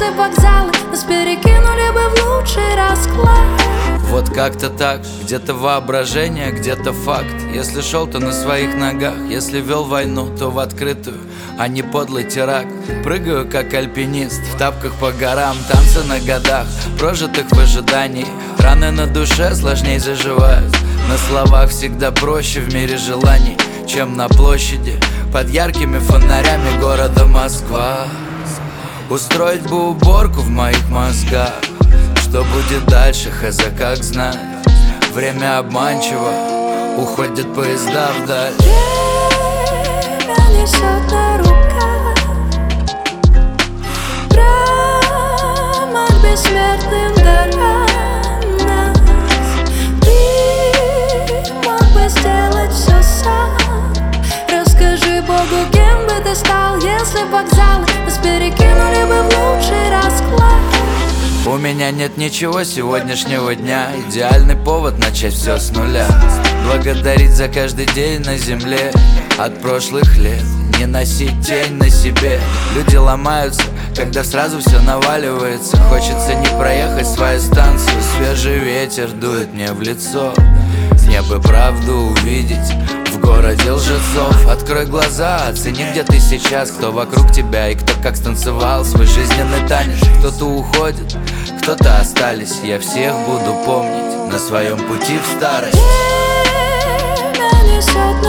если б вокзалы нас перекинули бы в лучший расклад. Вот как-то так, где-то воображение, где-то факт. Если шел, то на своих ногах, если вел войну, то в открытую, а не подлый теракт. Прыгаю как альпинист, в тапках по горам, танцы на годах, прожитых в ожидании. Раны на душе сложней заживают, на словах всегда проще в мире желаний, чем на площади под яркими фонарями города Москва. Устроить бы уборку в моих мозгах. Что будет дальше, хз, как знать. Время обманчиво, уходят поезда вдаль. Время несет на руках прямо к бессмертным горам нас. Ты мог бы сделать все сам. Расскажи Богу, кем бы ты стал, если б вокзалы нас перекинули бы в лучший расклад. У меня нет ничего сегодняшнего дня, идеальный повод начать все с нуля. Благодарить за каждый день на земле от прошлых лет, не носить тень на себе. Люди ломаются, когда сразу все наваливается. Хочется не проехать свою станцию, свежий ветер дует мне в лицо. Мне бы правду увидеть в городе лжецов. Открой глаза, оцени, где ты сейчас, кто вокруг тебя и кто как станцевал свой жизненный танец. Кто-то уходит, кто-то остались, я всех буду помнить на своем пути в старость. Время несет